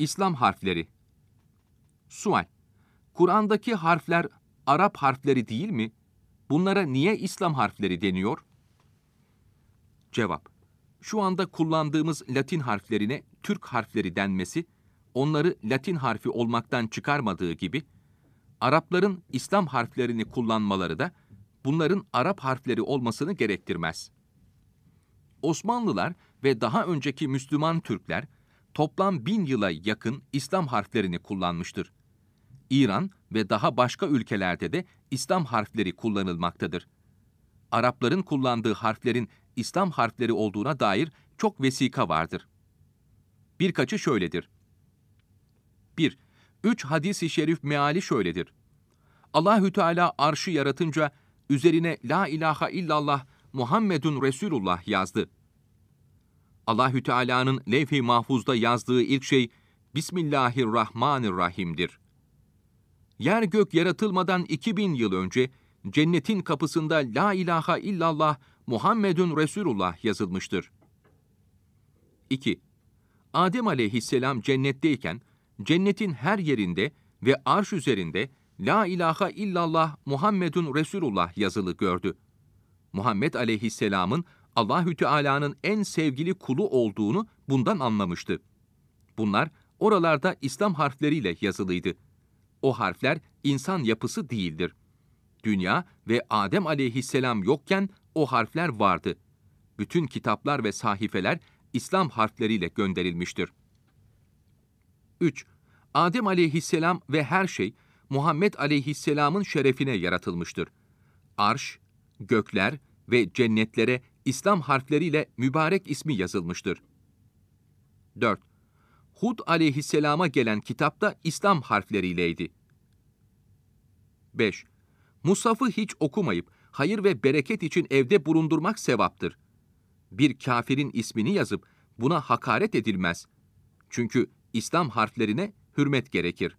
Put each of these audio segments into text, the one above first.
İslam harfleri. Sual: Kur'an'daki harfler Arap harfleri değil mi? Bunlara niye İslam harfleri deniyor? Cevap: Şu anda kullandığımız Latin harflerine Türk harfleri denmesi, onları Latin harfi olmaktan çıkarmadığı gibi, Arapların İslam harflerini kullanmaları da bunların Arap harfleri olmasını gerektirmez. Osmanlılar ve daha önceki Müslüman Türkler toplam 1000 yıla yakın İslam harflerini kullanmıştır. İran ve daha başka ülkelerde de İslam harfleri kullanılmaktadır. Arapların kullandığı harflerin İslam harfleri olduğuna dair çok vesika vardır. Birkaçı şöyledir. 1. 3 hadis-i şerif meali şöyledir. Allahü Teala arşı yaratınca üzerine La ilahe illallah Muhammedun Resulullah yazdı. Allahü Teala'nın Levh-i Mahfuz'da yazdığı ilk şey Bismillahirrahmanirrahim'dir. Yer gök yaratılmadan 2000 yıl önce cennetin kapısında La ilahe illallah Muhammedun Resulullah yazılmıştır. 2. Adem aleyhisselam cennetteyken cennetin her yerinde ve arş üzerinde La ilahe illallah Muhammedun Resulullah yazılı gördü. Muhammed aleyhisselamın Allahü Teala'nın en sevgili kulu olduğunu bundan anlamıştı. Bunlar oralarda İslam harfleriyle yazılıydı. O harfler insan yapısı değildir. Dünya ve Adem aleyhisselam yokken o harfler vardı. Bütün kitaplar ve sahifeler İslam harfleriyle gönderilmiştir. 3. Adem aleyhisselam ve her şey Muhammed aleyhisselamın şerefine yaratılmıştır. Arş, gökler ve cennetlere İslam harfleriyle mübarek ismi yazılmıştır. 4. Hud aleyhisselama gelen kitapta İslam harfleriyleydi. 5. Mushaf'ı hiç okumayıp hayır ve bereket için evde bulundurmak sevaptır. Bir kafirin ismini yazıp buna hakaret edilmez. Çünkü İslam harflerine hürmet gerekir.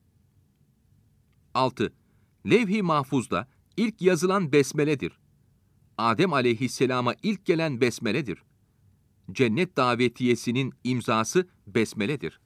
6. Levh-i Mahfuz'da ilk yazılan besmeledir. Adem aleyhisselama ilk gelen besmeledir. Cennet davetiyesinin imzası besmeledir.